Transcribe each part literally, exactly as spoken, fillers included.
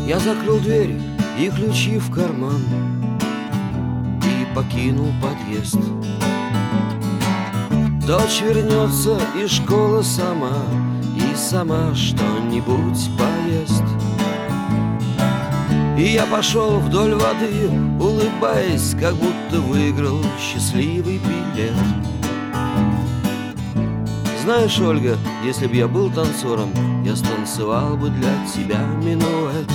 Я закрыл дверь и ключи в карман и покинул подъезд. Дочь вернется из школы сама и сама что-нибудь поест. И я пошел вдоль воды, улыбаясь, как будто выиграл счастливый билет. Знаешь, Ольга, если бы я был танцором, я станцевал бы для тебя минуэт.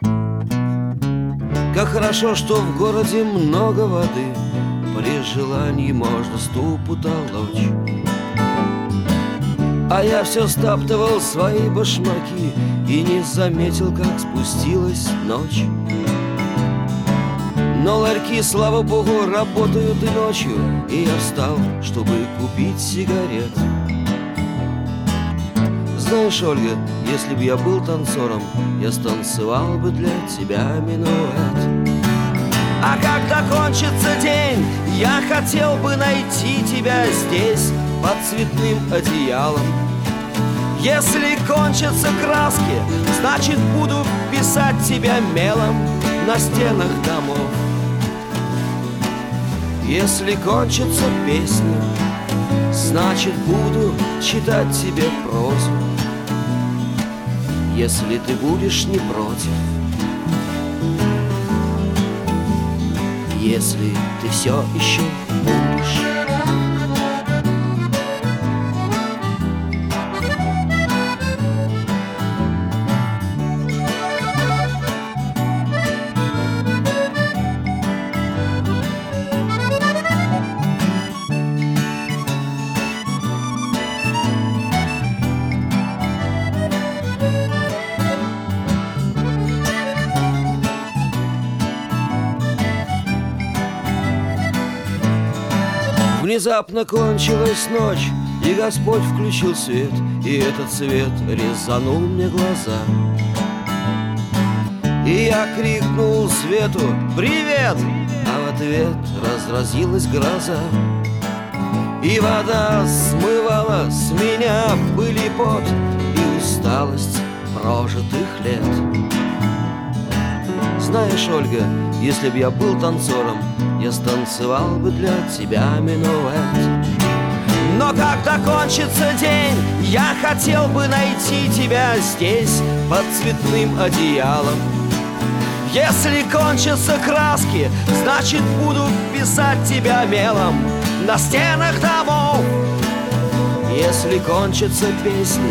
Как хорошо, что в городе много воды, при желании можно ступу толочь. А я все стаптывал свои башмаки и не заметил, как спустилась ночь. Но ларьки, слава богу, работают и ночью, и я встал, чтобы купить сигарет. Знаешь, Ольга, если бы я был танцором, я станцевал бы для тебя минуэт. А когда кончится день, я хотел бы найти тебя здесь, под цветным одеялом. Если кончатся краски, значит, буду писать тебя мелом на стенах домов. Если кончатся песни, значит, буду читать тебе прозу. Если ты будешь не против, если ты все еще будешь. Внезапно кончилась ночь, и Господь включил свет, и этот свет резанул мне глаза. И я крикнул свету «Привет!», а в ответ разразилась гроза. И вода смывала с меня пыль и пот и усталость прожитых лет. Знаешь, Ольга, если б я был танцором, я станцевал бы для тебя минуэт. Но когда кончится день, я хотел бы найти тебя здесь, под цветным одеялом. Если кончатся краски, значит, буду писать тебя мелом на стенах домов. Если кончатся песни,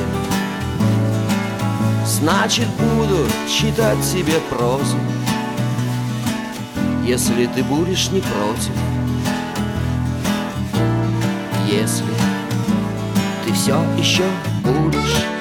значит, буду читать тебе прозу. Если ты будешь не против, если ты все еще будешь.